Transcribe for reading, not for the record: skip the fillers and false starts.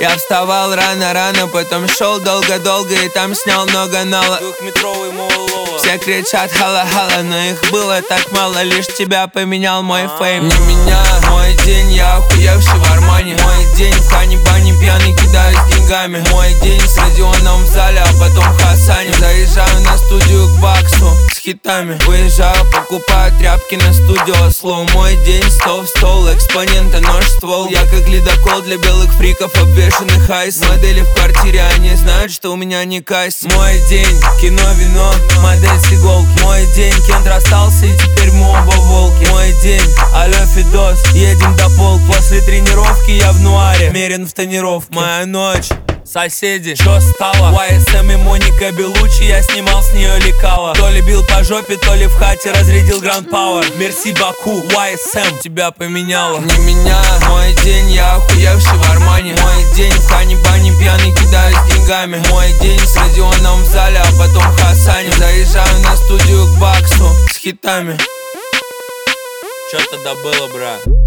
Я вставал рано-рано, потом шел долго-долго и там снял много нала. Двухметровый Мололова. Все кричат хала-хала, но их было так мало. Лишь тебя поменял мой фейм. Не меня, мой день, я охуевший в Армане. Мой день в Хани-Бане, пьяный кидаюсь деньгами. Мой день с Родионом в зале, а потом в Хасане. Заезжаю на студию к Баксу с хитами. Выезжаю, покупаю тряпки на студио слоу. Мой день стол в стол, экспоненты, нож, ствол. Я как ледокол для белых фриков, обвешанных айс. Модели в квартире, они знают, что у меня не кайс. Мой день, кино, вино, модель с иголки. Мой день, Кент расстался и теперь мы оба волки. Мой день, алло, Фидос, едем до полки. После тренировки я в нуаре, мерен в тонировке. Моя ночь, соседи, чё стало? YSM и Моника Белучи, я снимал с нее лекала. То ли бил по жопе, то ли в хате разрядил Гранд Пауэр. Мерси, Баку, YSM, тебя поменяла. Не меня, мой день, я охуевший в Армане. Мой день в Хани-Бане, пьяный кидаюсь деньгами. Мой день с Родионом в зале, а потом в Хасане. Заезжаю на студию к Баксу с хитами. Чё тогда было, бра?